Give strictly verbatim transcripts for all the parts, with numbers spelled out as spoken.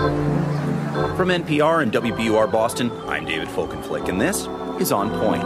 From N P R and W B U R Boston, I'm David Folkenflik, and this is On Point.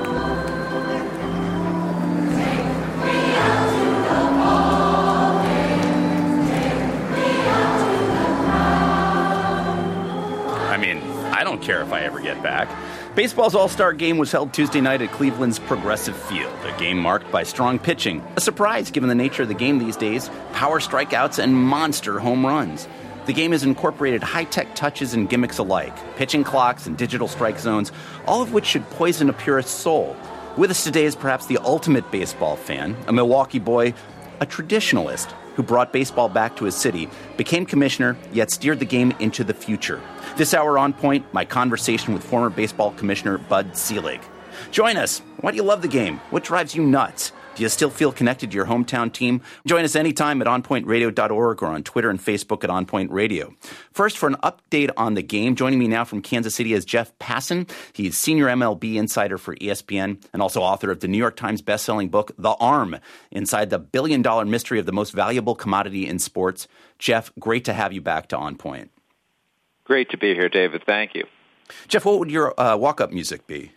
I mean, I don't care if I ever get back. Baseball's All-Star Game was held Tuesday night at Cleveland's Progressive Field, a game marked by strong pitching, a surprise given the nature of the game these days, power strikeouts, and monster home runs. The game has incorporated high-tech touches and gimmicks alike, pitching clocks and digital strike zones, all of which should poison a purist's soul. With us today is perhaps the ultimate baseball fan, a Milwaukee boy, a traditionalist who brought baseball back to his city, became commissioner, yet steered the game into the future. This hour On Point, my conversation with former baseball commissioner Bud Selig. Join us. Why do you love the game? What drives you nuts? Do you still feel connected to your hometown team? Join us anytime at on point radio dot org or on Twitter and Facebook at OnPoint Radio. First, for an update on the game, joining me now from Kansas City is Jeff Passan. He's senior M L B insider for E S P N and also author of the New York Times bestselling book, The Arm, Inside the Billion-Dollar Mystery of the Most Valuable Commodity in Sports. Jeff, great to have you back to On Point. Great to be here, David. Thank you. Jeff, what would your uh, walk-up music be?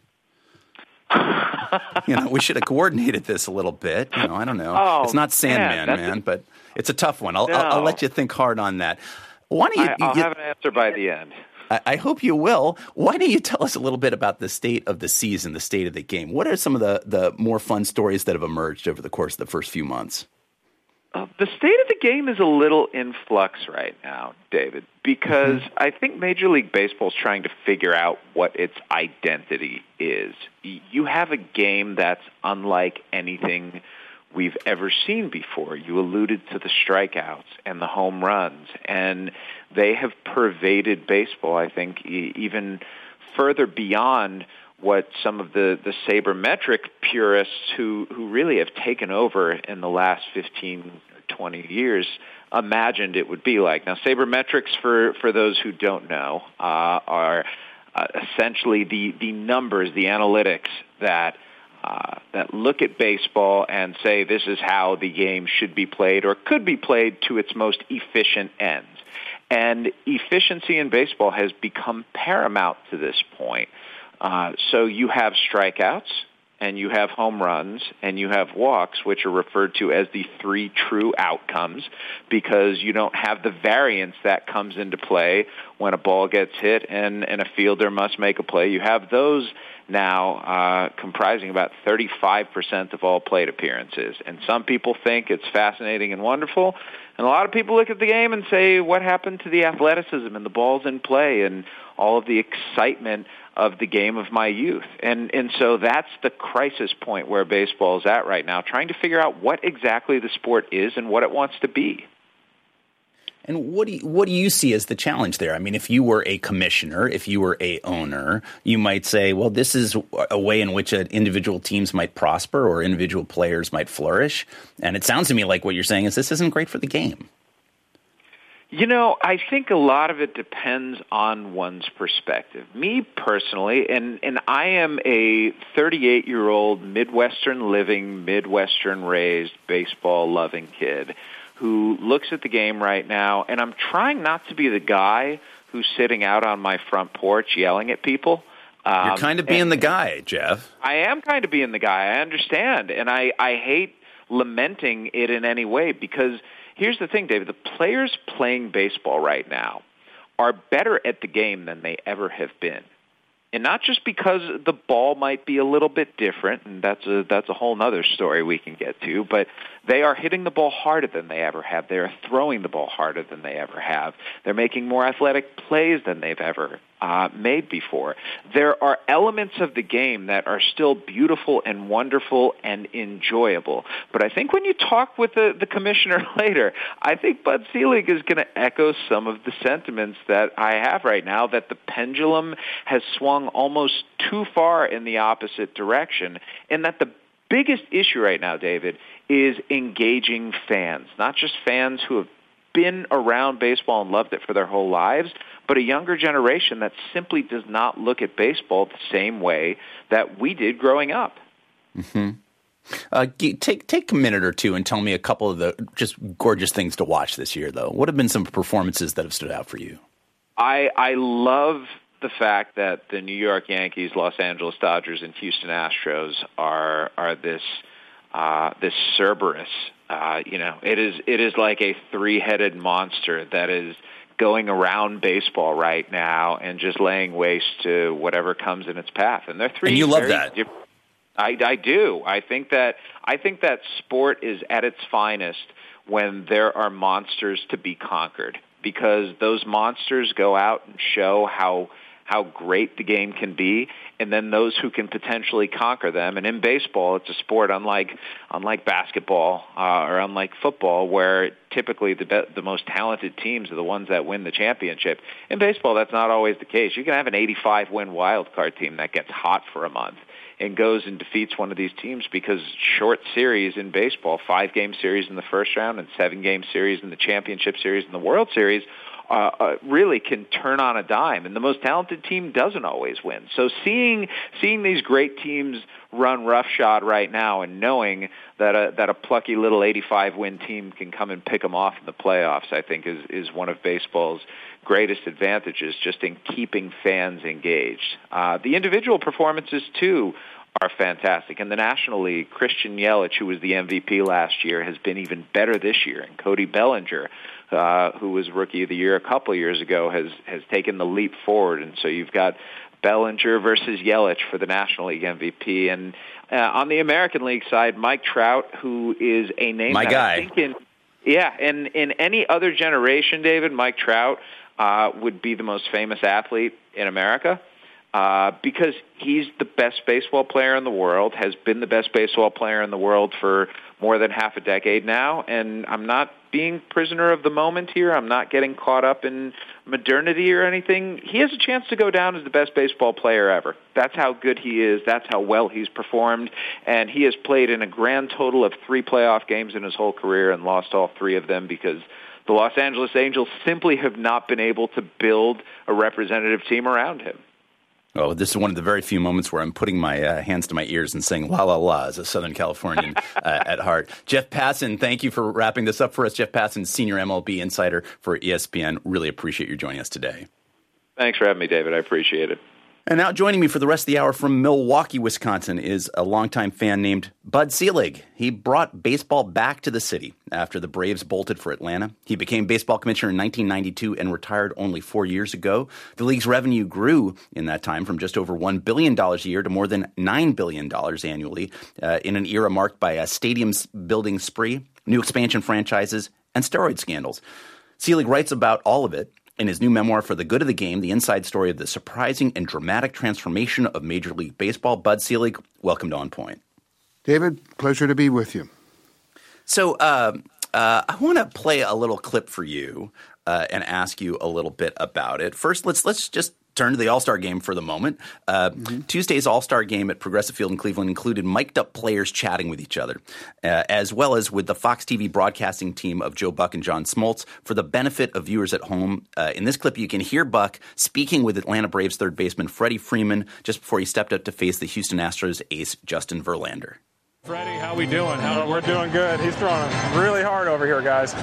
You know, we should have coordinated this a little bit. You know, I don't know. Oh, it's not Sandman, man, man, a... but it's a tough one. I'll, no. I'll, I'll let you think hard on that. Why don't you? I, I'll you, have an answer by the end. I, I hope you will. Why don't you tell us a little bit about the state of the season, the state of the game? What are some of the, the more fun stories that have emerged over the course of the first few months? Uh, the state of the game is a little in flux right now, David, because mm-hmm. I think Major League Baseball is trying to figure out what its identity is. You have a game that's unlike anything we've ever seen before. You alluded to the strikeouts and the home runs, and they have pervaded baseball, I think, e- even further beyond what some of the, the sabermetric purists who, who really have taken over in the last fifteen, twenty years imagined it would be like. Now, sabermetrics, for, for those who don't know, uh, are uh, essentially the, the numbers, the analytics that uh, that look at baseball and say this is how the game should be played or could be played to its most efficient ends. And efficiency in baseball has become paramount to this point. Uh, so you have strikeouts, and you have home runs, and you have walks, which are referred to as the three true outcomes, because you don't have the variance that comes into play when a ball gets hit and, and a fielder must make a play. You have those now uh, comprising about thirty-five percent of all plate appearances. And some people think it's fascinating and wonderful, and a lot of people look at the game and say, what happened to the athleticism and the balls in play and all of the excitement of the game of my youth? And and so that's the crisis point where baseball is at right now, trying to figure out what exactly the sport is and what it wants to be. And what do you, what do you see as the challenge there? I mean, if you were a commissioner, if you were a owner, you might say, well, this is a way in which individual teams might prosper or individual players might flourish. And it sounds to me like what you're saying is this isn't great for the game. You know, I think a lot of it depends on one's perspective. Me personally, and, and I am a thirty-eight-year-old Midwestern-living, Midwestern-raised, baseball-loving kid who looks at the game right now, and I'm trying not to be the guy who's sitting out on my front porch yelling at people. Um, You're kind of being the guy, Jeff. I am kind of being the guy. I understand, and I, I hate lamenting it in any way because here's the thing, David. The players playing baseball right now are better at the game than they ever have been. And not just because the ball might be a little bit different, and that's a, that's a whole other story we can get to, but they are hitting the ball harder than they ever have. They are throwing the ball harder than they ever have. They're making more athletic plays than they've ever uh, made before. There are elements of the game that are still beautiful and wonderful and enjoyable. But I think when you talk with the, the commissioner later, I think Bud Selig is going to echo some of the sentiments that I have right now, that the pendulum has swung almost too far in the opposite direction, and that the biggest issue right now, David, is engaging fans, not just fans who have been around baseball and loved it for their whole lives, but a younger generation that simply does not look at baseball the same way that we did growing up. Mm-hmm. Uh, take take a minute or two and tell me a couple of the just gorgeous things to watch this year, though. What have been some performances that have stood out for you? I I love the fact that the New York Yankees, Los Angeles Dodgers, and Houston Astros are are this uh, this Cerberus. Uh, you know, it is it is like a three-headed monster that is going around baseball right now and just laying waste to whatever comes in its path. And they're three. And you love very that. Diff- I, I do. I think that I think that sport is at its finest when there are monsters to be conquered, because those monsters go out and show how how great the game can be, and then those who can potentially conquer them. And in baseball, it's a sport unlike unlike basketball uh, or unlike football, where typically the be- the most talented teams are the ones that win the championship. In baseball, that's not always the case. You can have an eighty-five win wild card team that gets hot for a month and goes and defeats one of these teams, because short series in baseball, five-game series in the first round and seven-game series in the championship series and the World Series, uh, uh, really can turn on a dime, and the most talented team doesn't always win. So seeing seeing these great teams run roughshod right now, and knowing that a, that a plucky little eighty-five win team can come and pick them off in the playoffs, I think is, is one of baseball's greatest advantages, just in keeping fans engaged. Uh, the individual performances, too, are fantastic. In the National League, Christian Yelich, who was the M V P last year, has been even better this year. And Cody Bellinger, uh, who was Rookie of the Year a couple of years ago, has, has taken the leap forward. And so you've got Bellinger versus Yelich for the National League M V P. And uh, on the American League side, Mike Trout, who is a name My that guy. I think in, yeah, in, in any other generation, David, Mike Trout uh, would be the most famous athlete in America. Uh, because he's the best baseball player in the world, has been the best baseball player in the world for more than half a decade now, and I'm not being prisoner of the moment here. I'm not getting caught up in modernity or anything. He has a chance to go down as the best baseball player ever. That's how good he is. That's how well he's performed, and he has played in a grand total of three playoff games in his whole career and lost all three of them because the Los Angeles Angels simply have not been able to build a representative team around him. Oh, this is one of the very few moments where I'm putting my uh, hands to my ears and saying la la la as a Southern Californian uh, at heart. Jeff Passan, thank you for wrapping this up for us. Jeff Passan, senior M L B insider for E S P N. Really appreciate you joining us today. Thanks for having me, David. I appreciate it. And now joining me for the rest of the hour from Milwaukee, Wisconsin, is a longtime fan named Bud Selig. He brought baseball back to the city after the Braves bolted for Atlanta. He became baseball commissioner in nineteen ninety-two and retired only four years ago. The league's revenue grew in that time from just over one billion dollars a year to more than nine billion dollars annually uh, in an era marked by a stadium building spree, new expansion franchises, and steroid scandals. Selig writes about all of it in his new memoir, For the Good of the Game, the inside story of the surprising and dramatic transformation of Major League Baseball. Bud Selig, welcome to On Point. David, pleasure to be with you. So uh, uh, I want to play a little clip for you uh, and ask you a little bit about it. First, let's let's just turn to the All-Star Game for the moment. Uh, mm-hmm. Tuesday's All-Star Game at Progressive Field in Cleveland included mic'd-up players chatting with each other, uh, as well as with the Fox T V broadcasting team of Joe Buck and John Smoltz for the benefit of viewers at home. Uh, in this clip, you can hear Buck speaking with Atlanta Braves third baseman Freddie Freeman just before he stepped up to face the Houston Astros ace Justin Verlander. Freddie, how we doing? How we're doing good. He's throwing really hard over here, guys.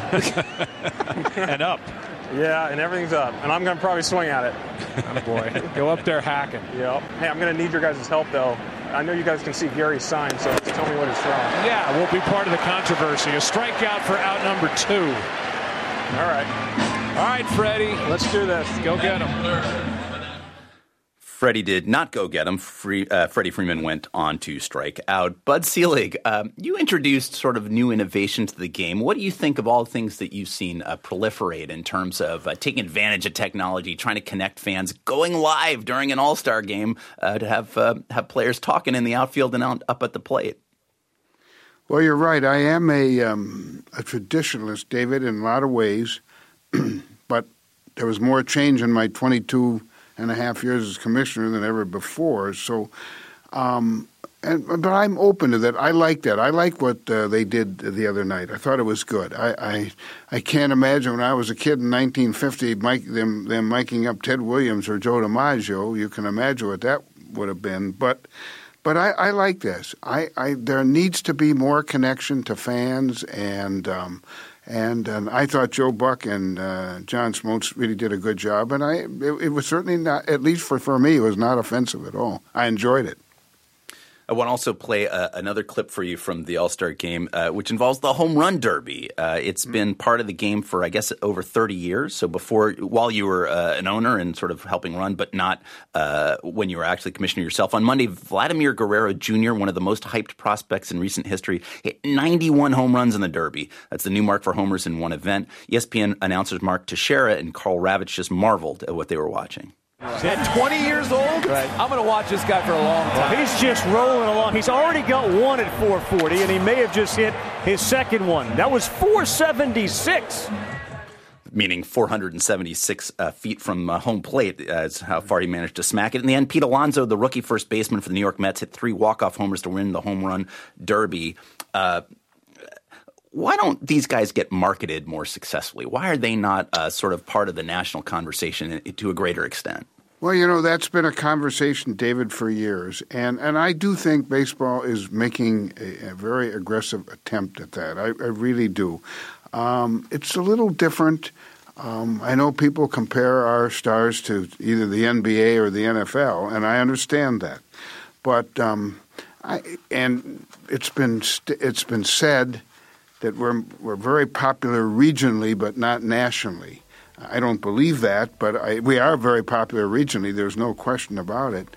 And up. Yeah, and everything's up. And I'm going to probably swing at it. Oh, boy. Go up there hacking. Yep. Hey, I'm going to need your guys' help, though. I know you guys can see Gary's sign, so just tell me what he's throwing. Yeah, we'll be part of the controversy. A strikeout for out number two. All right. All right, Freddie. Let's do this. Go get him. Freddie did not go get him. Free, uh, Freddie Freeman went on to strike out. Bud Selig, um, you introduced sort of new innovation to the game. What do you think of all the things that you've seen uh, proliferate in terms of uh, taking advantage of technology, trying to connect fans, going live during an All-Star game uh, to have uh, have players talking in the outfield and out, up at the plate? Well, you're right. I am a, um, a traditionalist, David, in a lot of ways. But there was more change in my twenty-two and a half years as commissioner than ever before. So, um, and but I'm open to that. I like that. I like what uh, they did the other night. I thought it was good. I, I I can't imagine when I was a kid in nineteen fifty, Mike, them them miking up Ted Williams or Joe DiMaggio. You can imagine what that would have been. But But I, I like this. I, I there needs to be more connection to fans, and um, and um, I thought Joe Buck and uh, John Smoltz really did a good job. And I it, it was certainly not, at least for, for me, it was not offensive at all. I enjoyed it. I want to also play uh, another clip for you from the All-Star Game, uh, which involves the Home Run Derby. Uh, it's mm-hmm. been part of the game for, I guess, over thirty years. So before, while you were uh, an owner and sort of helping run, but not uh, when you were actually commissioner yourself. On Monday, Vladimir Guerrero Junior, one of the most hyped prospects in recent history, hit ninety-one home runs in the Derby. That's the new mark for homers in one event. E S P N announcers Mark Teixeira and Carl Ravitch just marveled at what they were watching. At twenty years old, right. I'm going to watch this guy for a long time. Well, he's just rolling along. He's already got one at four forty, and he may have just hit his second one. That was four seventy-six. Meaning four hundred seventy-six uh, feet from uh, home plate is how far he managed to smack it. In the end, Pete Alonso, the rookie first baseman for the New York Mets, hit three walk-off homers to win the Home Run Derby. Uh, Why don't these guys get marketed more successfully? Why are they not uh, sort of part of the national conversation to a greater extent? Well, you know, that's been a conversation, David, for years. And and I do think baseball is making a, a very aggressive attempt at that. I, I really do. Um, it's a little different. Um, I know people compare our stars to either the N B A or the N F L, and I understand that. But um, I and it's been st- it's been said that we're we're very popular regionally, but not nationally. I don't believe that, but I, we are very popular regionally. There's no question about it.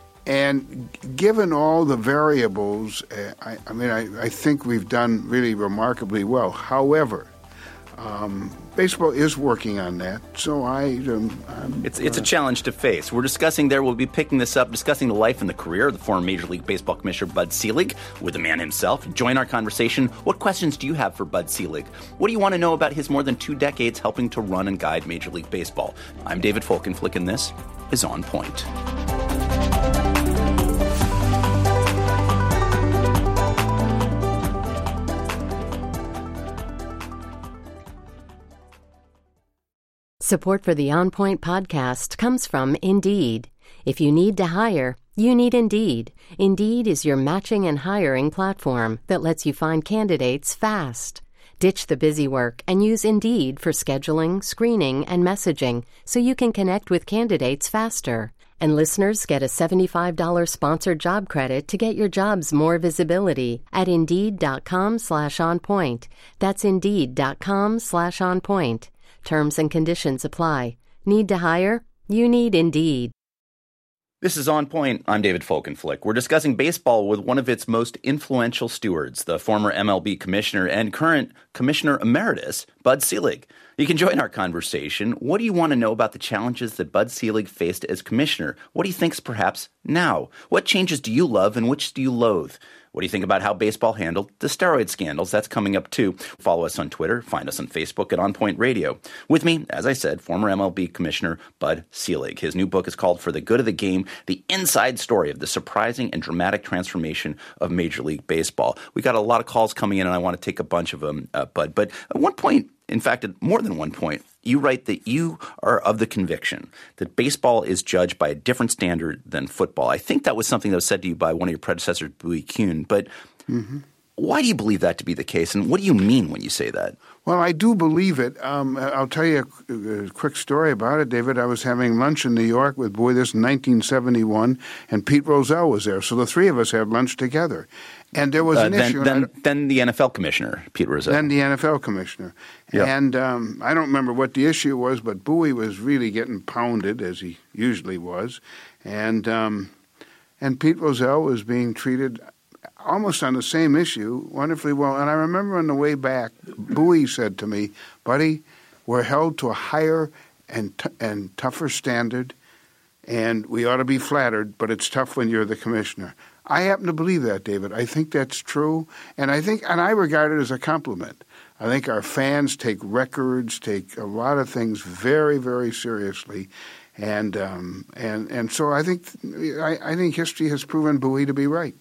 And given all the variables, uh, I, I mean, I, I think we've done really remarkably well. However, um, baseball is working on that, so I... Um, I'm, it's it's uh, a challenge to face. We're discussing there, we'll be picking this up, discussing the life and the career of the former Major League Baseball Commissioner Bud Selig with the man himself. Join our conversation. What questions do you have for Bud Selig? What do you want to know about his more than two decades helping to run and guide Major League Baseball? I'm David Folkenflik, and this is On Point. Support for the On Point podcast comes from Indeed. If you need to hire, you need Indeed. Indeed is your matching and hiring platform that lets you find candidates fast. Ditch the busy work and use Indeed for scheduling, screening, and messaging so you can connect with candidates faster. And listeners get a seventy-five dollars sponsored job credit to get your jobs more visibility at Indeed.com slash on point. That's Indeed.com slash on point. Terms and conditions apply. Need to hire? You need Indeed. This is On Point. I'm David Folkenflik. We're discussing baseball with one of its most influential stewards, the former M L B commissioner and current commissioner emeritus, Bud Selig. You can join our conversation. What do you want to know about the challenges that Bud Selig faced as commissioner? What do you think's perhaps now? What changes do you love and which do you loathe? What do you think about how baseball handled the steroid scandals? That's coming up, too. Follow us on Twitter. Find us on Facebook at On Point Radio. With me, as I said, former M L B Commissioner Bud Selig. His new book is called For the Good of the Game, the inside story of the surprising and dramatic transformation of Major League Baseball. We got a lot of calls coming in, and I want to take a bunch of them, uh, Bud. But at one point, in fact, at more than one point, you write that you are of the conviction that baseball is judged by a different standard than football. I think that was something that was said to you by one of your predecessors, Bowie Kuhn. But mm-hmm. why do you believe that to be the case, and what do you mean when you say that? Well, I do believe it. Um, I'll tell you a, a quick story about it, David. I was having lunch in New York with, boy, this in nineteen seventy-one, and Pete Rozelle was there. So the three of us had lunch together. And there was an uh, then, issue. Then, then the N F L commissioner, Pete Rozelle. Then the N F L commissioner. Yep. And um, I don't remember what the issue was, but Bowie was really getting pounded, as he usually was. And um, and Pete Rozelle was being treated almost on the same issue wonderfully well. And I remember on the way back, Bowie said to me, buddy, we're held to a higher and t- and tougher standard, and we ought to be flattered, but it's tough when you're the commissioner. I happen to believe that, David. I think that's true, and I think, and I regard it as a compliment. I think our fans take records, take a lot of things very, very seriously, and um, and and so I think I, I think history has proven Bowie to be right.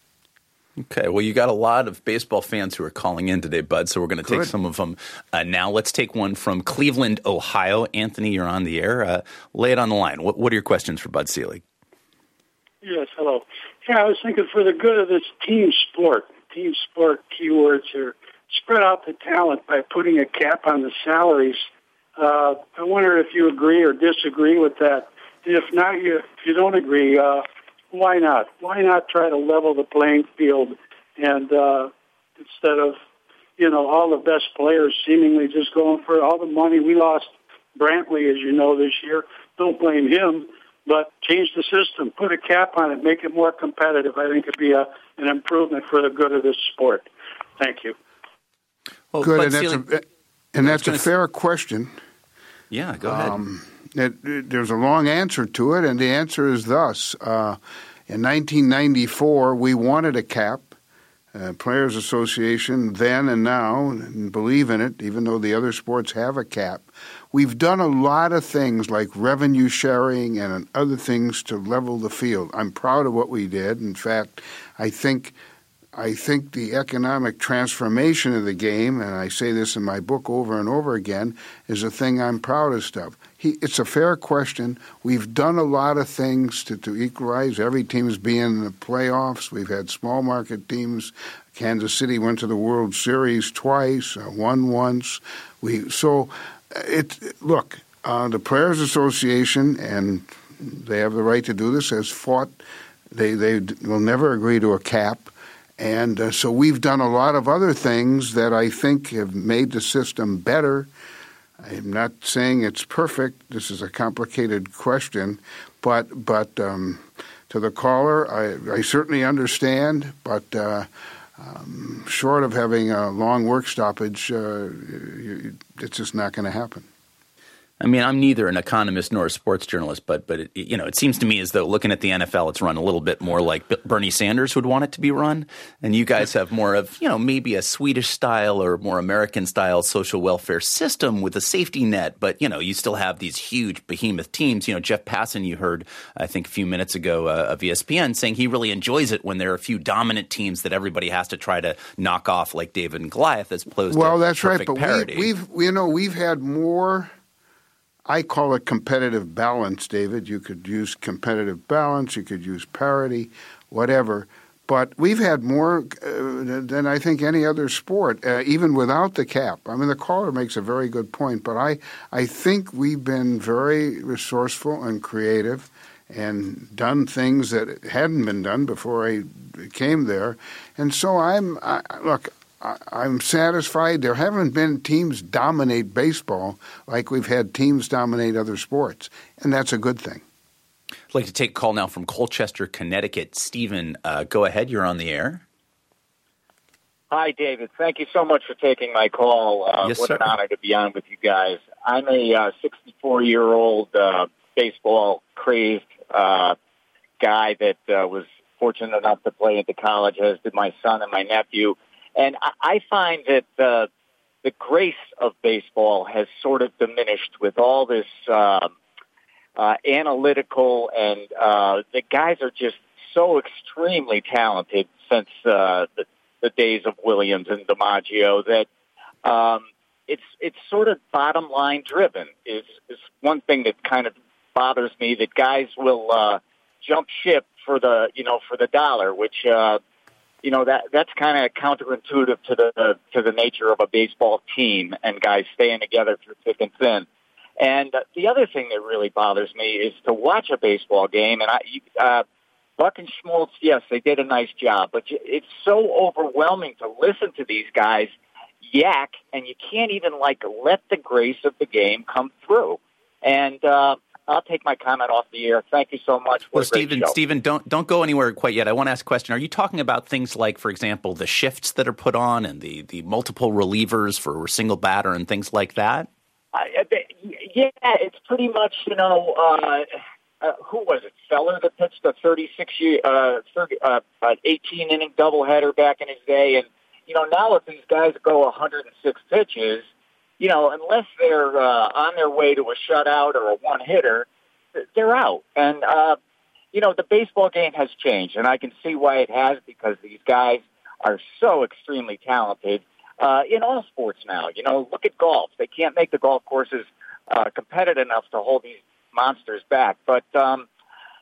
Okay, well, you got a lot of baseball fans who are calling in today, Bud, so we're going to take Good. some of them uh, now. Let's take one from Cleveland, Ohio. Anthony, you're on the air. Uh, lay it on the line. What, what are your questions for Bud Selig? Yes, hello. Yeah, I was thinking for the good of this team sport, team sport keywords here, spread out the talent by putting a cap on the salaries. Uh, I wonder if you agree or disagree with that. And if not, you, if you don't agree, uh, why not? Why not try to level the playing field and uh, instead of, you know, all the best players seemingly just going for all the money. We lost Brantley, as you know, this year. Don't blame him, but change the system. Put a cap on it. Make it more competitive. I think it'd be a, an improvement for the good of this sport. Thank you. Well, Good, and that's, a, and that's a fair question. Yeah, go ahead. Um, it, it, there's a long answer to it, and the answer is thus. Uh, in nineteen ninety-four, we wanted a cap. Uh, Players Association then and now, and believe in it, even though the other sports have a cap. We've done a lot of things like revenue sharing and other things to level the field. I'm proud of what we did. In fact, I think I think the economic transformation of the game, and I say this in my book over and over again, is a thing I'm proudest of. He, it's a fair question. We've done a lot of things to, to equalize. Every team's been in the playoffs. We've had small market teams. Kansas City went to the World Series twice, uh, won once. We so it look uh, the Players Association, and they have the right to do this, has fought. They they will never agree to a cap. And uh, so we've done a lot of other things that I think have made the system better. I'm not saying it's perfect. This is a complicated question. But but um, to the caller, I, I certainly understand. But uh, um, short of having a long work stoppage, uh, it's just not going to happen. I mean, I'm neither an economist nor a sports journalist, but but it, you know, it seems to me as though looking at the N F L, it's run a little bit more like Bernie Sanders would want it to be run, and you guys have more of, you know, maybe a Swedish style or more American style social welfare system with a safety net. But you know, you still have these huge behemoth teams. You know, Jeff Passan, you heard I think a few minutes ago uh, of E S P N saying he really enjoys it when there are a few dominant teams that everybody has to try to knock off, like David and Goliath, as opposed well, to that's perfect right. But parity. we, we've you know we've had more. I call it competitive balance, David. You could use competitive balance. You could use parity, whatever. But we've had more uh, than I think any other sport, uh, even without the cap. I mean, the caller makes a very good point. But I, I think we've been very resourceful and creative and done things that hadn't been done before I came there. And so I'm I, – look – I'm satisfied. There haven't been teams dominate baseball like we've had teams dominate other sports, and that's a good thing. I'd like to take a call now from Colchester, Connecticut. Stephen, uh, go ahead. You're on the air. Hi, David. Thank you so much for taking my call. Uh, yes, what sir. an honor to be on with you guys. I'm a uh, sixty-four-year-old uh, baseball-crazed uh, guy that uh, was fortunate enough to play into college, as did my son and my nephew. And I find that uh, the grace of baseball has sort of diminished with all this uh, uh, analytical, and uh, the guys are just so extremely talented since uh, the, the days of Williams and DiMaggio that um, it's it's sort of bottom line driven. Is is one thing that kind of bothers me, that guys will uh, jump ship for the you know for the dollar, which. Uh, You know, that that's kind of counterintuitive to the to the nature of a baseball team and guys staying together through thick and thin. And uh, the other thing that really bothers me is to watch a baseball game. And I, uh, Buck and Schmaltz, yes, they did a nice job, but it's so overwhelming to listen to these guys yak, and you can't even like let the grace of the game come through. And uh, I'll take my comment off the air. Thank you so much. Well, Stephen, Stephen, don't don't go anywhere quite yet. I want to ask a question. Are you talking about things like, for example, the shifts that are put on and the, the multiple relievers for a single batter and things like that? Uh, yeah, it's pretty much, you know, uh, uh, who was it? Feller that pitched a thirty-six, uh, thirty, uh, eighteen inning doubleheader back in his day, and you know now if these guys go one hundred six pitches. You know, unless they're uh, on their way to a shutout or a one-hitter, they're out. And, uh, you know, the baseball game has changed, and I can see why it has, because these guys are so extremely talented uh, in all sports now. You know, look at golf. They can't make the golf courses uh, competitive enough to hold these monsters back. But, um,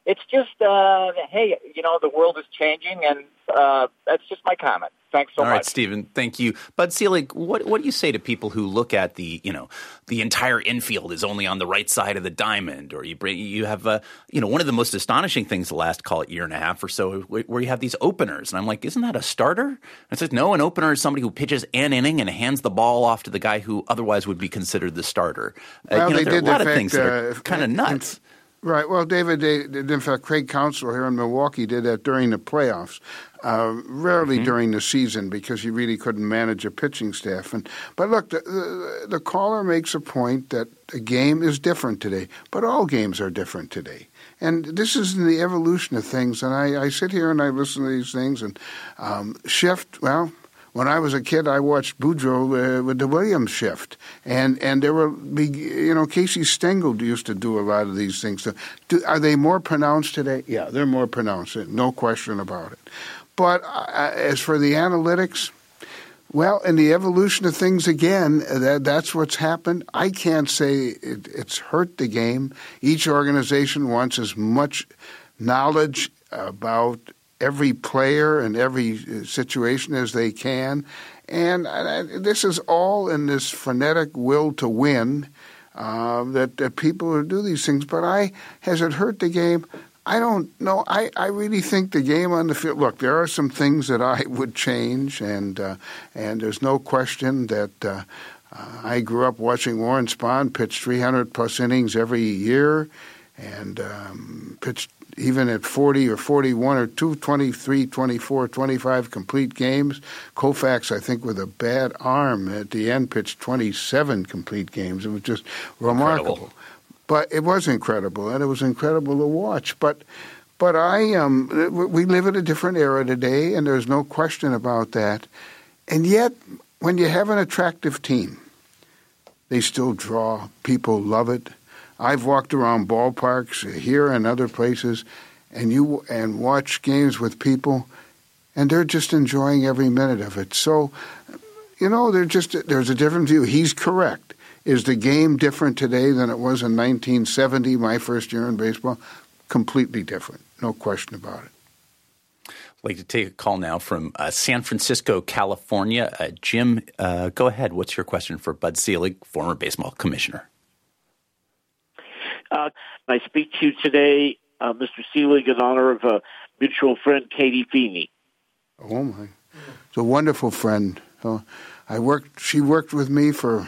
it's just, uh, hey, you know, the world is changing, and uh, that's just my comment. Thanks so All much. All right, Stephen, thank you. Bud Selig, what what do you say to people who look at the, you know, the entire infield is only on the right side of the diamond, or you bring you have, uh, you know, one of the most astonishing things the last, call it, year and a half or so, where you have these openers. And I'm like, isn't that a starter? And it says, no, an opener is somebody who pitches an inning and hands the ball off to the guy who otherwise would be considered the starter. Well, uh, you know, they there are did a lot in of fact, things that are uh, kind of nuts. In, right. Well, David, they, in fact, Craig Counsell here in Milwaukee did that during the playoffs. Uh, rarely mm-hmm. during the season because you really couldn't manage a pitching staff. And but look, the, the, the caller makes a point that the game is different today, but all games are different today. And this is in the evolution of things. And I, I sit here and I listen to these things and um, shift. Well, when I was a kid, I watched Boudreaux uh, with the Williams shift, and and there were big, you know, Casey Stengel used to do a lot of these things. So, do, are they more pronounced today? Yeah, they're more pronounced. No question about it. But uh, as for the analytics, well, in the evolution of things again, that, that's what's happened. I can't say it, it's hurt the game. Each organization wants as much knowledge about every player and every situation as they can. And uh, this is all in this frenetic will to win uh, that, that people who do these things. But I, has it hurt the game? I don't know. I, I really think the game on the field, look, there are some things that I would change, and uh, and there's no question that uh, uh, I grew up watching Warren Spahn pitch three hundred plus innings every year and um, pitched even at forty or forty-one or two, twenty-three, twenty-four, twenty-five complete games. Koufax, I think, with a bad arm at the end, pitched twenty-seven complete games. It was just remarkable. Incredible. But it was incredible, and it was incredible to watch. But, but I, um, we live in a different era today, and there's no question about that. And yet, when you have an attractive team, they still draw. People love it. I've walked around ballparks here and other places, and you and watch games with people, and they're just enjoying every minute of it. So, you know, they're just there's a different view. He's correct. Is the game different today than it was in nineteen seventy, my first year in baseball? Completely different. No question about it. I'd like to take a call now from uh, San Francisco, California. Uh, Jim, uh, go ahead. What's your question for Bud Selig, former baseball commissioner? Uh, I speak to you today, uh, Mister Selig, in honor of a mutual friend, Katie Feeney. Oh, my. It's a wonderful friend. Uh, I worked. She worked with me for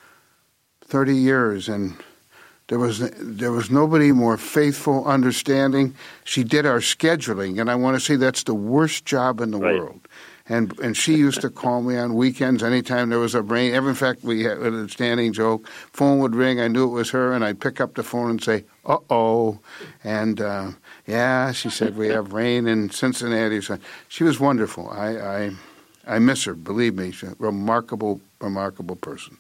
thirty years, and there was there was nobody more faithful, understanding. She did our scheduling, and I want to say that's the worst job in the right. world. And and she used to call me on weekends anytime there was a rain. In fact, we had a standing joke. Phone would ring. I knew it was her, and I'd pick up the phone and say, uh-oh. And, uh, yeah, she said, we have rain in Cincinnati. So she was wonderful. I, I, I miss her, believe me. She's a remarkable, remarkable person.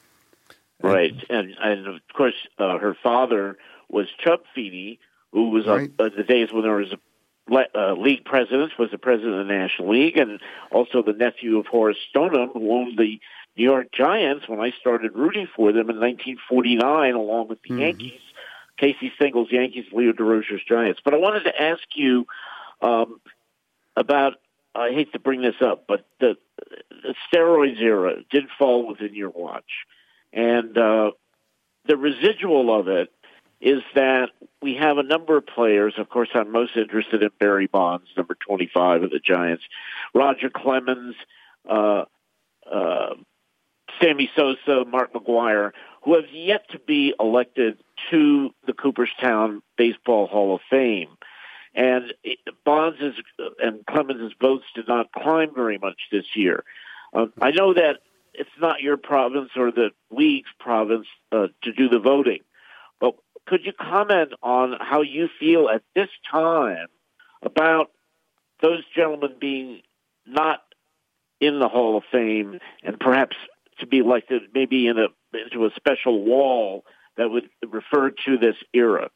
Right. And, and of course, uh, her father was Chubb Feeney, who was right. on uh, the days when there was a Uh, league president, was the president of the National League, and also the nephew of Horace Stoneham, who owned the New York Giants when I started rooting for them in nineteen forty-nine, along with the mm-hmm. Yankees, Casey Stengel's Yankees, Leo DeRozier's Giants. But I wanted to ask you um, about, I hate to bring this up, but the, the steroids era did fall within your watch. And uh, the residual of it is that we have a number of players. Of course, I'm most interested in Barry Bonds, number twenty-five of the Giants, Roger Clemens, uh, uh, Sammy Sosa, Mark McGwire, who have yet to be elected to the Cooperstown Baseball Hall of Fame. And it, Bonds is, and Clemens' votes did not climb very much this year. Uh, I know that it's not your province or the league's province uh, to do the voting, but could you comment on how you feel at this time about those gentlemen being not in the Hall of Fame and perhaps to be elected maybe in a into a special wall that would refer to this era?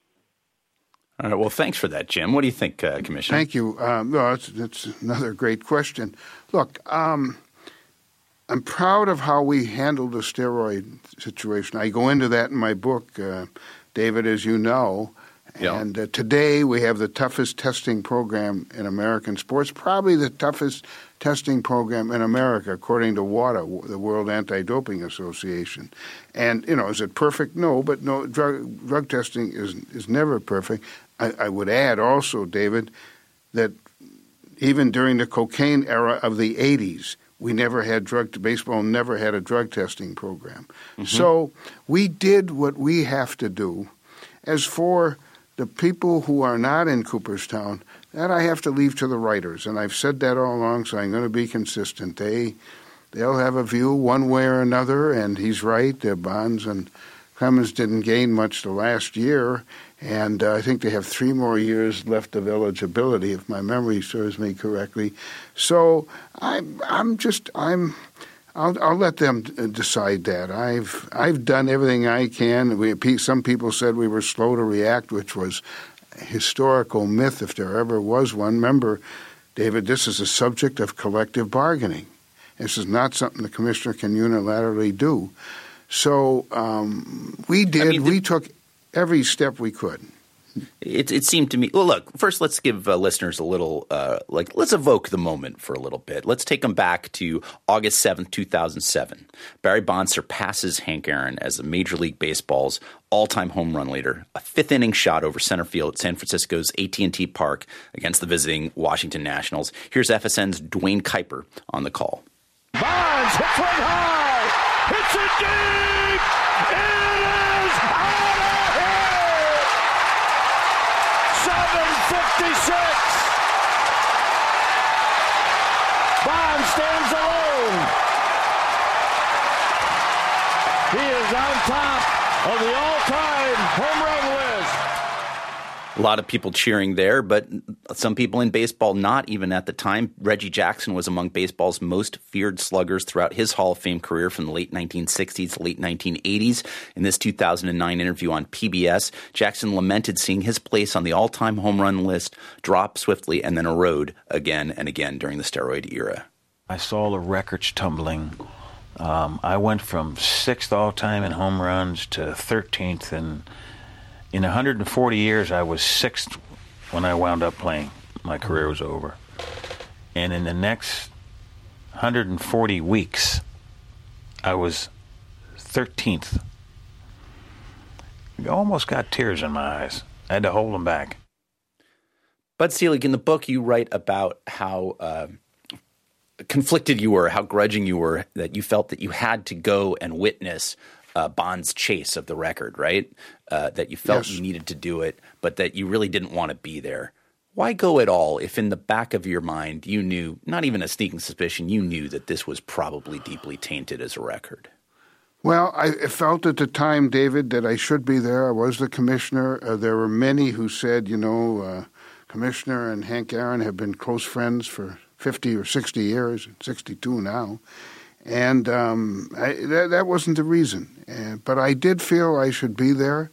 All right. Well, thanks for that, Jim. What do you think, uh, Commissioner? Thank you. Um, no, that's, that's another great question. Look, um, I'm proud of how we handled the steroid situation. I go into that in my book, uh, David, as you know, Yeah. And uh, today we have the toughest testing program in American sports, probably the toughest testing program in America, according to WADA, the World Anti-Doping Association. And, you know, is it perfect? No, but no, drug, drug testing is is never perfect. I, I would add also, David, that even during the cocaine era of the eighties, we never had drug, baseball never had a drug testing program. Mm-hmm. So we did what we have to do. As for the people who are not in Cooperstown, that I have to leave to the writers, and I've said that all along, so I'm going to be consistent. They, they'll have a view one way or another, and he's right. Their Bonds and Clemens didn't gain much the last year, and uh, I think they have three more years left of eligibility, if my memory serves me correctly. So I'm, I'm just, I'm. I'll, I'll let them decide that. I've I've done everything I can. We, some people said we were slow to react, which was a historical myth if there ever was one. Remember, David, this is a subject of collective bargaining. This is not something the commissioner can unilaterally do. So um, we did. I mean, the, we took every step we could. It, it seemed to me – well, look, first let's give uh, listeners a little uh, – like let's evoke the moment for a little bit. Let's take them back to August seventh, two thousand seven. Barry Bonds surpasses Hank Aaron as a Major League Baseball's all-time home run leader. A fifth-inning shot over center field at San Francisco's A T and T Park against the visiting Washington Nationals. Here's F S N's Dwayne Kuiper on the call. Bonds hits one high. Hits it deep. It is out of here. seven fifty-six. Bonds stands alone. He is on top of the all-time home run list. A lot of people cheering there, but some people in baseball not even at the time. Reggie Jackson was among baseball's most feared sluggers throughout his Hall of Fame career from the late nineteen sixties to late nineteen eighties. In this two thousand nine interview on P B S, Jackson lamented seeing his place on the all-time home run list drop swiftly and then erode again and again during the steroid era. I saw the records tumbling. Um, I went from sixth all-time in home runs to thirteenth, and in one hundred forty years, I was sixth when I wound up playing. My career was over. And in the next one hundred forty weeks, I was thirteenth. I almost got tears in my eyes. I had to hold them back. Bud Selig, in the book, you write about how uh, conflicted you were, how grudging you were, that you felt that you had to go and witness Uh, Bond's chase of the record, right? Uh, that you felt yes. you needed to do it, but that you really didn't want to be there. Why go at all if in the back of your mind you knew, not even a sneaking suspicion, you knew that this was probably deeply tainted as a record? Well, I felt at the time, David, that I should be there. I was the commissioner. Uh, there were many who said, you know, uh, Commissioner and Hank Aaron have been close friends for fifty or sixty years, sixty-two now. And um, I, that, that wasn't the reason. Uh, but I did feel I should be there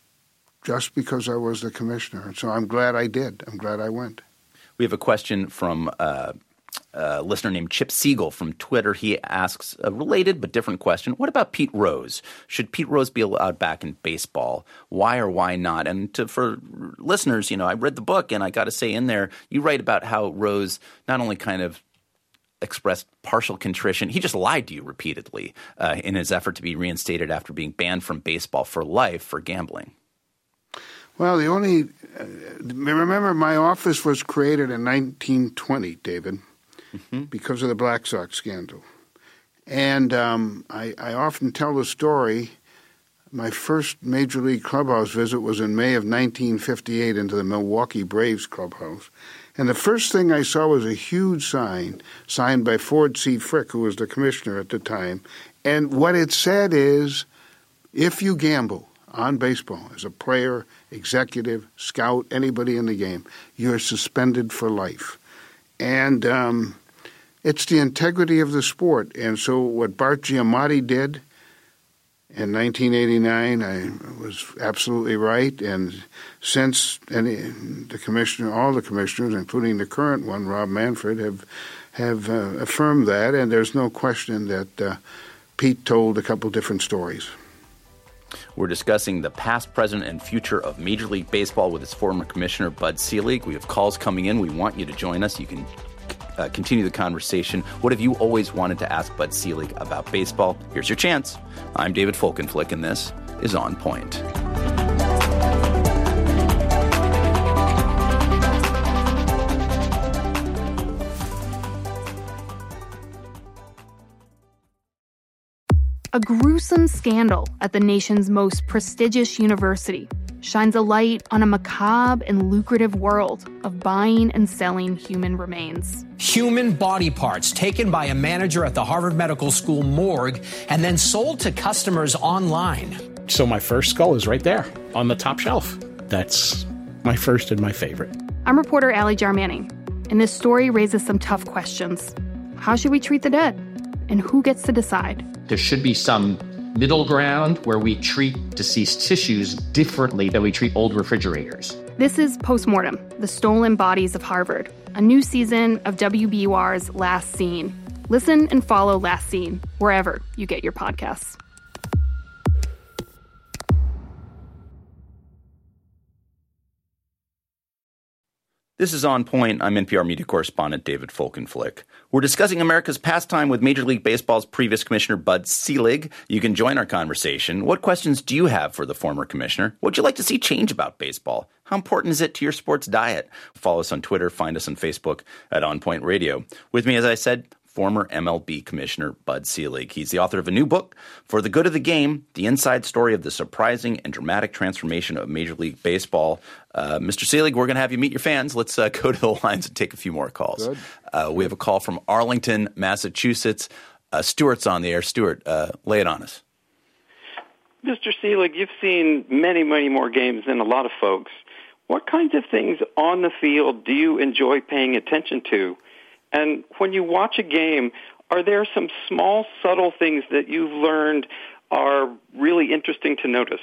just because I was the commissioner. So I'm glad I did. I'm glad I went. We have a question from uh, a listener named Chip Siegel from Twitter. He asks a related but different question. What about Pete Rose? Should Pete Rose be allowed back in baseball? Why or why not? And to, for listeners, you know, I read the book, and I got to say in there, you write about how Rose not only kind of expressed partial contrition. He just lied to you repeatedly uh, in his effort to be reinstated after being banned from baseball for life for gambling. Well, the only uh, – remember, my office was created in nineteen twenty, David, mm-hmm. because of the Black Sox scandal. And um, I, I often tell the story. My first Major League clubhouse visit was in May of nineteen fifty-eight into the Milwaukee Braves clubhouse. And the first thing I saw was a huge sign, signed by Ford C. Frick, who was the commissioner at the time. And what it said is, if you gamble on baseball as a player, executive, scout, anybody in the game, you're suspended for life. And um, it's the integrity of the sport. And so what Bart Giamatti did in nineteen eighty-nine, I was absolutely right. And since any, the commissioner, all the commissioners, including the current one, Rob Manfred, have have uh, affirmed that. And there's no question that uh, Pete told a couple different stories. We're discussing the past, present, and future of Major League Baseball with its former commissioner, Bud Selig. We have calls coming in. We want you to join us. You can uh, continue the conversation. What have you always wanted to ask Bud Selig about baseball? Here's your chance. I'm David Folkenflik, and this is On Point. A gruesome scandal at the nation's most prestigious university shines a light on a macabre and lucrative world of buying and selling human remains. Human body parts taken by a manager at the Harvard Medical School morgue and then sold to customers online. So my first skull is right there on the top shelf. That's my first and my favorite. I'm reporter Allie Jarmanning, and this story raises some tough questions. How should we treat the dead? And who gets to decide? There should be some middle ground where we treat deceased tissues differently than we treat old refrigerators. This is Postmortem, the Stolen Bodies of Harvard, a new season of W B U R's Last Scene. Listen and follow Last Scene wherever you get your podcasts. This is On Point. I'm N P R media correspondent David Folkenflik. We're discussing America's pastime with Major League Baseball's previous commissioner, Bud Selig. You can join our conversation. What questions do you have for the former commissioner? What would you like to see change about baseball? How important is it to your sports diet? Follow us on Twitter. Find us on Facebook at On Point Radio. With me, as I said, former M L B Commissioner Bud Selig. He's the author of a new book, For the Good of the Game, the inside story of the surprising and dramatic transformation of Major League Baseball. Uh, Mister Selig, we're going to have you meet your fans. Let's uh, go to the lines and take a few more calls. Uh, we have a call from Arlington, Massachusetts. Uh, Stuart's on the air. Stuart, uh, lay it on us. Mister Selig, you've seen many, many more games than a lot of folks. What kinds of things on the field do you enjoy paying attention to? And when you watch a game, are there some small, subtle things that you've learned are really interesting to notice?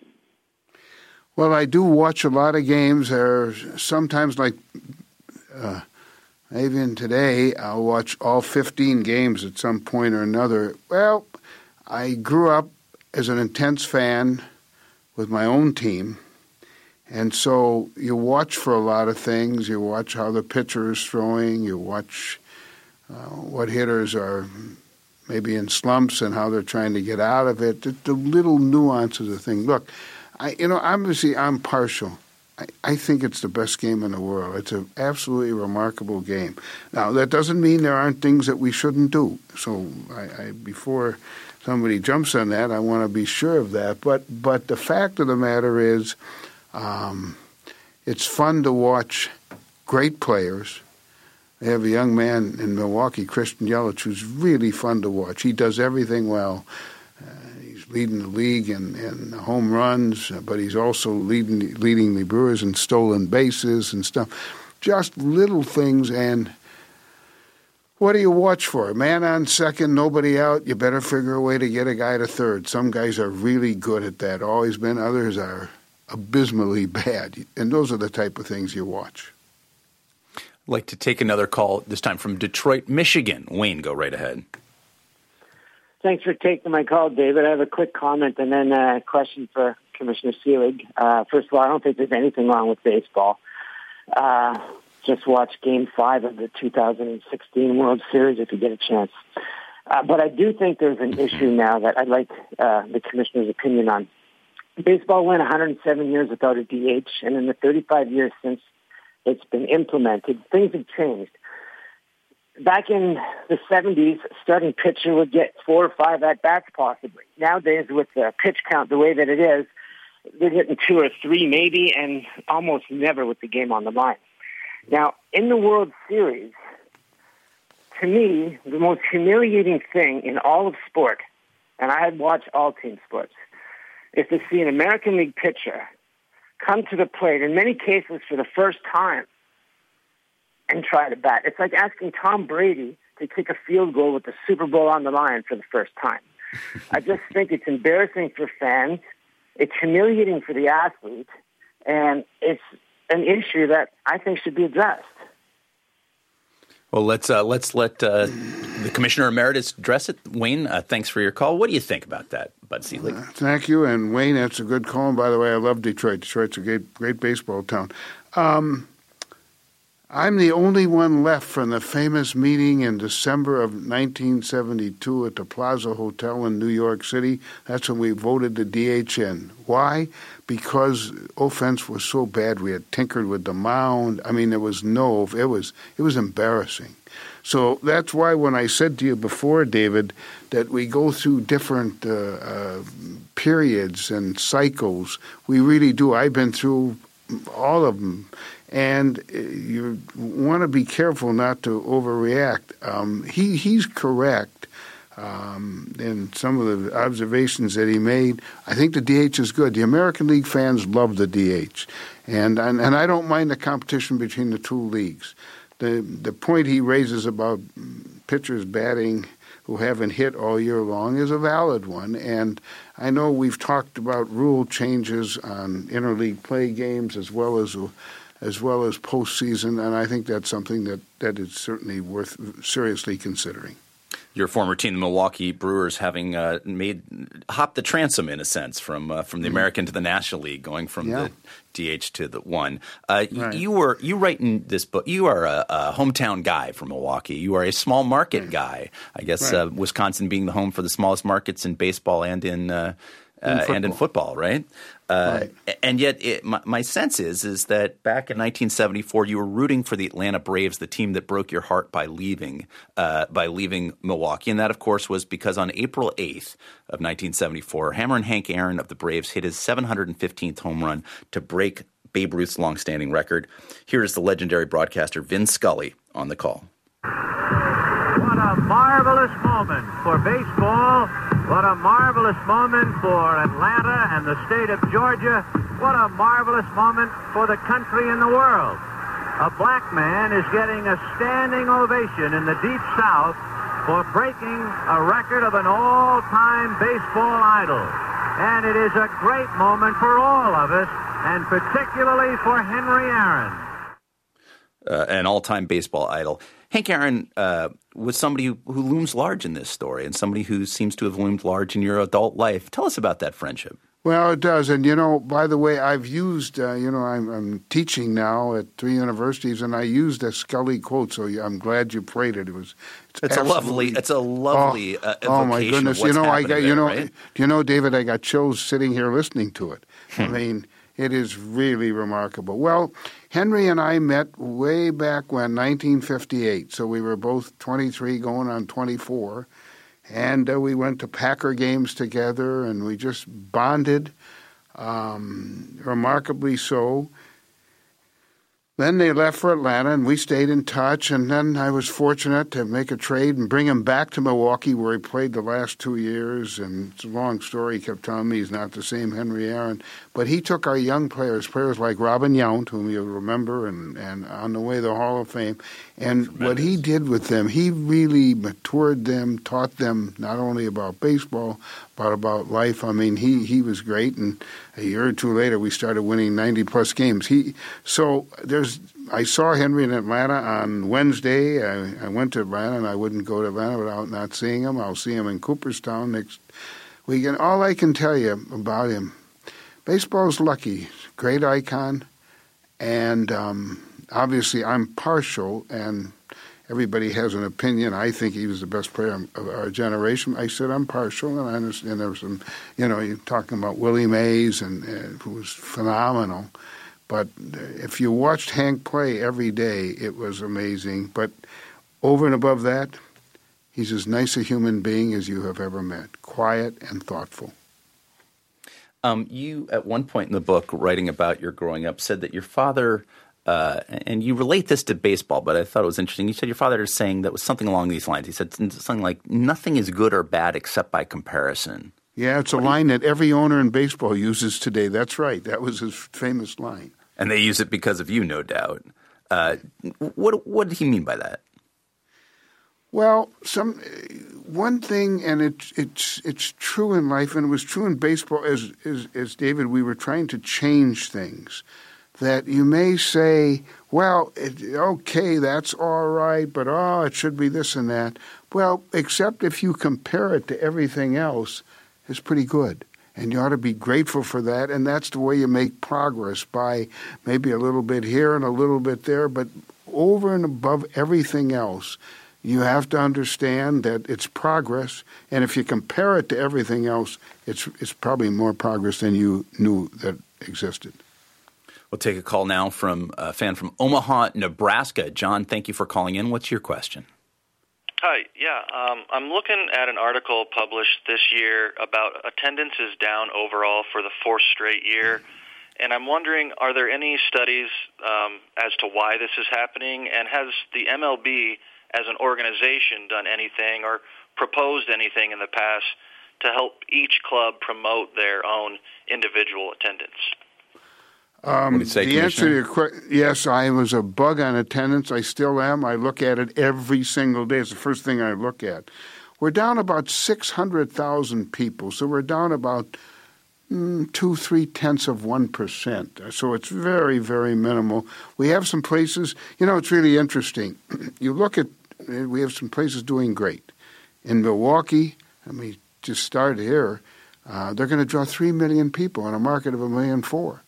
Well, I do watch a lot of games. There sometimes, like uh, even today, I'll watch all fifteen games at some point or another. Well, I grew up as an intense fan with my own team. And so you watch for a lot of things. You watch how the pitcher is throwing. You watch uh, what hitters are maybe in slumps and how they're trying to get out of it. The, the little nuances of things. Look, I, you know, obviously I'm partial. I, I think it's the best game in the world. It's an absolutely remarkable game. Now, that doesn't mean there aren't things that we shouldn't do. So I, I before somebody jumps on that, I want to be sure of that. But but the fact of the matter is, Um, it's fun to watch great players. They have a young man in Milwaukee, Christian Yelich, who's really fun to watch. He does everything well. Uh, he's leading the league in, in home runs, but he's also leading, leading the Brewers in stolen bases and stuff. Just little things. And what do you watch for? A man on second, nobody out. You better figure a way to get a guy to third. Some guys are really good at that, always been. Others are abysmally bad, and those are the type of things you watch. I'd like to take another call, this time from Detroit, Michigan. Wayne, go right ahead. Thanks for taking my call, David. I have a quick comment and then a question for Commissioner Selig. Uh, first of all, I don't think there's anything wrong with baseball. Uh, just watch Game five of the two thousand sixteen World Series if you get a chance. Uh, but I do think there's an issue now that I'd like uh, the Commissioner's opinion on. Baseball went one hundred seven years without a D H, and in the thirty-five years since it's been implemented, things have changed. Back in the seventies, starting pitcher would get four or five at-bats possibly. Nowadays, with the pitch count the way that it is, they're getting two or three maybe, and almost never with the game on the line. Now, in the World Series, to me, the most humiliating thing in all of sport, and I had watched all team sports, is to see an American League pitcher come to the plate, in many cases for the first time, and try to bat. It's like asking Tom Brady to kick a field goal with the Super Bowl on the line for the first time. I just think it's embarrassing for fans, it's humiliating for the athlete, and it's an issue that I think should be addressed. Well, let's uh, let's let uh, the Commissioner Emeritus address it. Wayne, uh, thanks for your call. What do you think about that, Bud Selig? Uh, thank you. And Wayne, that's a good call. And by the way, I love Detroit. Detroit's a great, great baseball town. Um, I'm the only one left from the famous meeting in December of nineteen seventy-two at the Plaza Hotel in New York City. That's when we voted the D H in. Why? Because offense was so bad. We had tinkered with the mound. I mean, there was no, it was, it was embarrassing. So that's why when I said to you before, David, that we go through different uh, uh, periods and cycles, we really do. I've been through all of them. And you want to be careful not to overreact. Um, he he's correct um, in some of the observations that he made. I think the D H is good. The American League fans love the D H, and and, and I don't mind the competition between the two leagues. The the point he raises about pitchers batting who haven't hit all year long is a valid one, and I know we've talked about rule changes on interleague play games as well as as well as postseason, and I think that's something that, that is certainly worth seriously considering. Your former team, the Milwaukee Brewers, having uh, made hopped the transom in a sense from uh, from the American to the National League, going from yeah. the D H to the one. Uh, right. You were you write in this book. You are a, a hometown guy from Milwaukee. You are a small market right. guy. I guess right. uh, Wisconsin being the home for the smallest markets in baseball and in uh, uh, and in football, right? Uh, right. And yet, it, my, my sense is is that back in nineteen seventy-four, you were rooting for the Atlanta Braves, the team that broke your heart by leaving uh, by leaving Milwaukee, and that, of course, was because on April eighth of nineteen seventy-four, Hammerin' Hank Aaron of the Braves hit his seven hundred fifteenth home run to break Babe Ruth's longstanding record. Here is the legendary broadcaster Vin Scully on the call. What a marvelous moment for baseball. What a marvelous moment for Atlanta and the state of Georgia. What a marvelous moment for the country and the world. A black man is getting a standing ovation in the Deep South for breaking a record of an all-time baseball idol. And it is a great moment for all of us, and particularly for Henry Aaron. Uh, an all-time baseball idol. Hank Aaron uh, was somebody who, who looms large in this story and somebody who seems to have loomed large in your adult life. Tell us about that friendship. Well, it does. And, you know, by the way, I've used, uh, you know, I'm, I'm teaching now at three universities, and I used a Scully quote, so I'm glad you played it. It was It's, it's a lovely, it's a lovely oh, uh, oh, my goodness. You know, I got, there, you know, right? you know, David, I got chills sitting here listening to it. Hmm. I mean, it is really remarkable. Well, Henry and I met way back when, nineteen fifty-eight. So we were both twenty-three going on twenty-four. And uh, we went to Packer games together, and we just bonded, um, remarkably so. Then they left for Atlanta, and we stayed in touch. And then I was fortunate to make a trade and bring him back to Milwaukee, where he played the last two years. And it's a long story. He kept telling me he's not the same Henry Aaron. But he took our young players, players like Robin Yount, whom you'll remember, and, and on the way to the Hall of Fame. And Tremendous. What he did with them, he really matured them, taught them not only about baseball, but about life. I mean, he, he was great. And a year or two later, we started winning ninety-plus games. He So there's I saw Henry in Atlanta on Wednesday. I, I went to Atlanta, and I wouldn't go to Atlanta without not seeing him. I'll see him in Cooperstown next weekend. All I can tell you about him, baseball's lucky. Great icon. And um, obviously I'm partial, and everybody has an opinion. I think he was the best player of our generation. I said I'm partial, and I understand there was some, you know, you're talking about Willie Mays, and uh, who was phenomenal. But if you watched Hank play every day, it was amazing. But over and above that, he's as nice a human being as you have ever met, quiet and thoughtful. Um, you, at one point in the book, writing about your growing up, said that your father, uh, and you relate this to baseball, but I thought it was interesting. You said your father was saying that was something along these lines. He said something like, nothing is good or bad except by comparison. Yeah, it's a line that every owner in baseball uses today. That's right. That was his famous line. And they use it because of you, no doubt. Uh, what what did he mean by that? Well, some one thing, and it's it's it's true in life, and it was true in baseball. As as, as David, we were trying to change things. that you may say, well, it, okay, that's all right, but oh, it should be this and that. Well, except if you compare it to everything else, it's pretty good. And you ought to be grateful for that, and that's the way you make progress, by maybe a little bit here and a little bit there, but over and above everything else, you have to understand that it's progress, and if you compare it to everything else, it's it's probably more progress than you knew that existed. We'll take a call now from a fan from Omaha, Nebraska. John, thank you for calling in. What's your question? Hi, yeah. Um, I'm looking at an article published this year about attendance is down overall for the fourth straight year, and I'm wondering, are there any studies um, as to why this is happening, and has the M L B as an organization done anything or proposed anything in the past to help each club promote their own individual attendance? Um, what do you say, the answer to your question, yes, I was a bug on attendance. I still am. I look at it every single day. It's the first thing I look at. We're down about six hundred thousand people, so we're down about mm, two, three tenths of one percent. So it's very, very minimal. We have some places, you know, it's really interesting. You look at, we have some places doing great. In Milwaukee, let me just start here, uh, they're going to draw three million people on a market of a million four.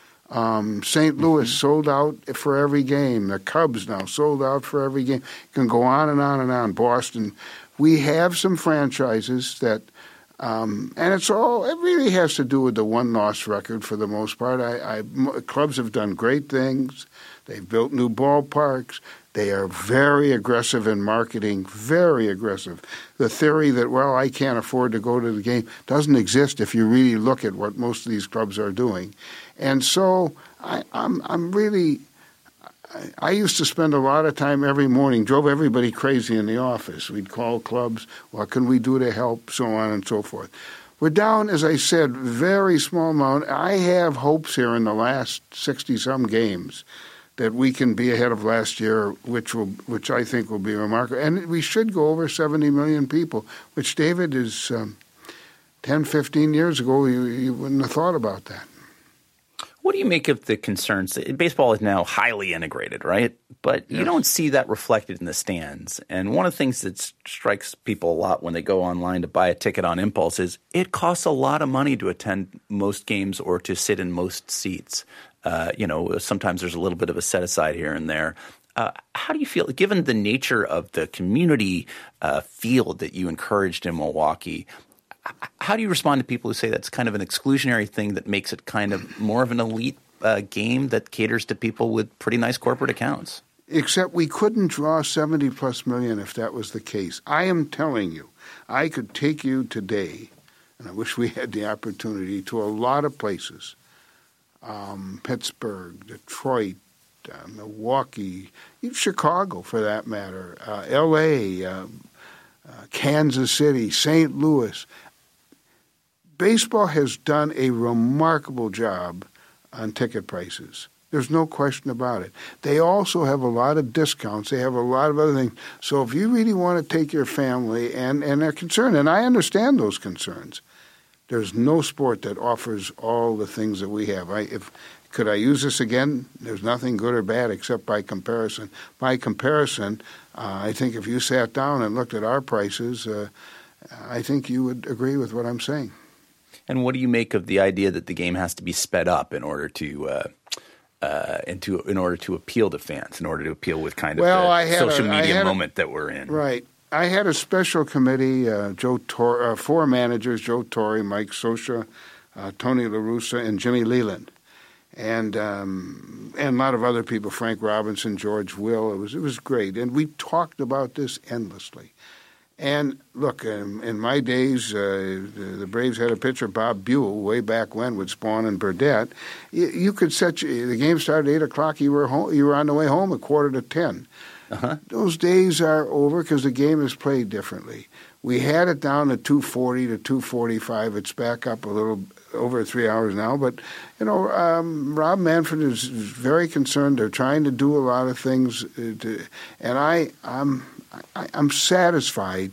Um, Saint Louis mm-hmm. sold out for every game. The Cubs now sold out for every game. You can go on and on and on. Boston. We have some franchises that, um, and it's all, it really has to do with the one-loss record for the most part. I, I, clubs have done great things. They've built new ballparks. They are very aggressive in marketing, very aggressive. The theory that, well, I can't afford to go to the game doesn't exist if you really look at what most of these clubs are doing. And so I, I'm, I'm really, I, I used to spend a lot of time every morning, drove everybody crazy in the office. We'd call clubs, what can we do to help, so on and so forth. We're down, as I said, very small amount. I have hopes here in the last sixty-some games that we can be ahead of last year, which will, which I think will be remarkable. And we should go over seventy million people, which, David, is um, ten, fifteen years ago, you, you wouldn't have thought about that. What do you make of the concerns? Baseball is now highly integrated, right? But yes. You don't see that reflected in the stands. And one of the things that strikes people a lot when they go online to buy a ticket on impulse is it costs a lot of money to attend most games or to sit in most seats. Uh, you know, sometimes there's a little bit of a set-aside here and there. Uh, how do you feel, given the nature of the community uh, field that you encouraged in Milwaukee, how do you respond to people who say that's kind of an exclusionary thing that makes it kind of more of an elite uh, game that caters to people with pretty nice corporate accounts? Except we couldn't draw seventy-plus million if that was the case. I am telling you, I could take you today, and I wish we had the opportunity, to a lot of places. Um, Pittsburgh, Detroit, uh, Milwaukee, even Chicago for that matter, uh, L A, uh, uh, Kansas City, Saint Louis. Baseball has done a remarkable job on ticket prices. There's no question about it. They also have a lot of discounts. They have a lot of other things. So if you really want to take your family and, and are concerned, and I understand those concerns, there's no sport that offers all the things that we have. I, if could I use this again? There's nothing good or bad except by comparison. By comparison, uh, I think if you sat down and looked at our prices, uh, I think you would agree with what I'm saying. And what do you make of the idea that the game has to be sped up in order to uh, uh, into in order to appeal to fans, in order to appeal with kind of well, the I had social a, media I had moment a, that we're in? Right. I had a special committee, uh, Joe Tor- uh, four managers, Joe Torre, Mike Scioscia, uh, Tony La Russa, and Jimmy Leland, and um, and a lot of other people, Frank Robinson, George Will. It was it was great, and we talked about this endlessly. And look, um, in my days, uh, the, the Braves had a pitcher, Bob Buell, way back when with Spawn and Burdett. You, you could set you, the game started at eight o'clock. You were home, you were on the way home at quarter to ten. Uh-huh. Those days are over because the game is played differently. We had it down to two forty to two forty-five. It's back up a little over three hours now. But, you know, um, Rob Manfred is very concerned. They're trying to do a lot of things. To, and I, I'm, I, I'm satisfied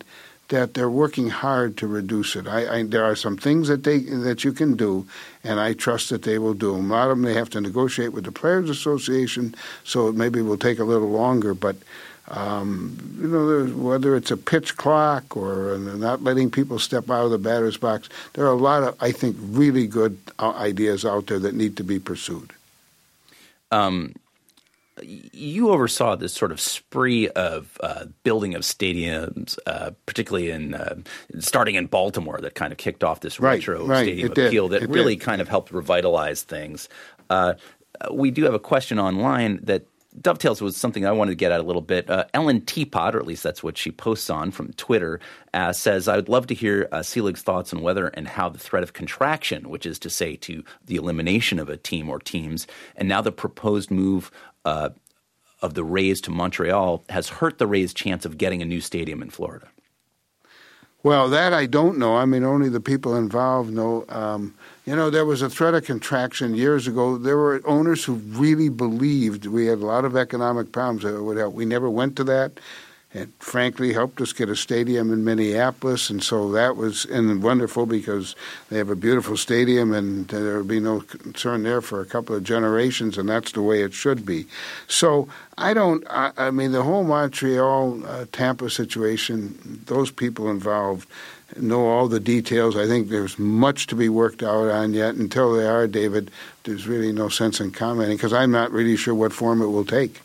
that they're working hard to reduce it. I, I, there are some things that they that you can do, and I trust that they will do them. A lot of them they have to negotiate with the Players Association, so it maybe will take a little longer. But um, you know, whether it's a pitch clock or not letting people step out of the batter's box, there are a lot of, I think, really good ideas out there that need to be pursued. Um. You oversaw this sort of spree of uh, building of stadiums, uh, particularly in uh, starting in Baltimore, that kind of kicked off this right, retro right. stadium It appeal did. that It really did. kind of helped revitalize things. Uh, we do have a question online that dovetails with something I wanted to get at a little bit. Uh, Ellen Teapot, or at least that's what she posts on from Twitter, uh, says, I would love to hear uh, Selig's thoughts on whether and how the threat of contraction, which is to say to the elimination of a team or teams, and now the proposed move uh, of the Rays to Montreal has hurt the Rays' chance of getting a new stadium in Florida. Well, that I don't know. I mean, only the people involved know. Um, you know, there was a threat of contraction years ago. There were owners who really believed we had a lot of economic problems that would help. We never went to that. It frankly helped us get a stadium in Minneapolis, and so that was and wonderful because they have a beautiful stadium, and there would be no concern there for a couple of generations, and that's the way it should be. So I don't. I, I mean, the whole Montreal uh, Tampa situation. Those people involved know all the details. I think there's much to be worked out on yet. Until they are, David, there's really no sense in commenting because I'm not really sure what form it will take.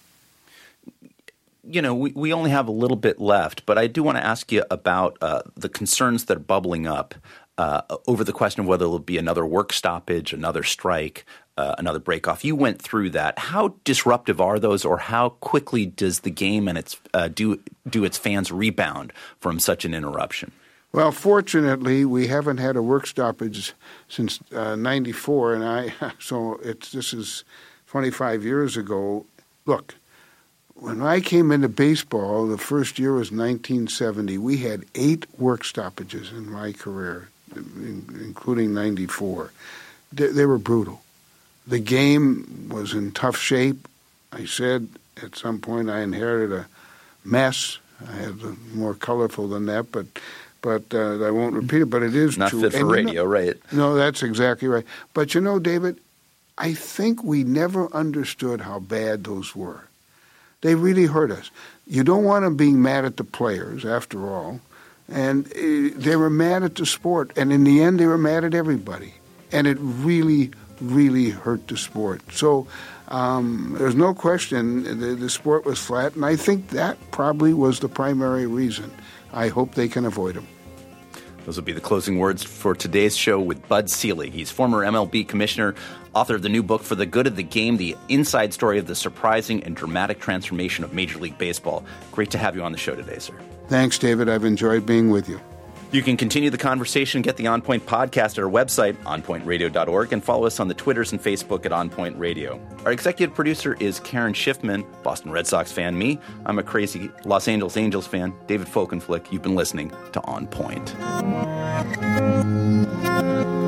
You know, we, we only have a little bit left, but I do want to ask you about uh, the concerns that are bubbling up uh, over the question of whether there will be another work stoppage, another strike, uh, another break-off. You went through that. How disruptive are those, or how quickly does the game and its uh, do do its fans rebound from such an interruption? Well, fortunately, we haven't had a work stoppage since uh, ninety-four, and I so it's this is twenty-five years ago. Look. When I came into baseball, the first year was nineteen seventy. We had eight work stoppages in my career, including ninety-four. They, they were brutal. The game was in tough shape. I said at some point I inherited a mess. I had a, more colorful than that, but but uh, I won't repeat it. But it is not true. Not fit for and radio, you know, right? No, that's exactly right. But you know, David, I think we never understood how bad those were. They really hurt us. You don't want them being mad at the players, after all. And uh, they were mad at the sport. And in the end, they were mad at everybody. And it really, really hurt the sport. So um, there's no question the, the sport was flat. And I think that probably was the primary reason. I hope they can avoid them. Those will be the closing words for today's show with Bud Selig. He's former M L B commissioner, author of the new book, For the Good of the Game, the inside story of the surprising and dramatic transformation of Major League Baseball. Great to have you on the show today, sir. Thanks, David. I've enjoyed being with you. You can continue the conversation and get the On Point podcast at our website, on point radio dot org, and follow us on the Twitters and Facebook at On Point Radio. Our executive producer is Karen Schiffman, Boston Red Sox fan. Me, I'm a crazy Los Angeles Angels fan. David Folkenflik, you've been listening to On Point.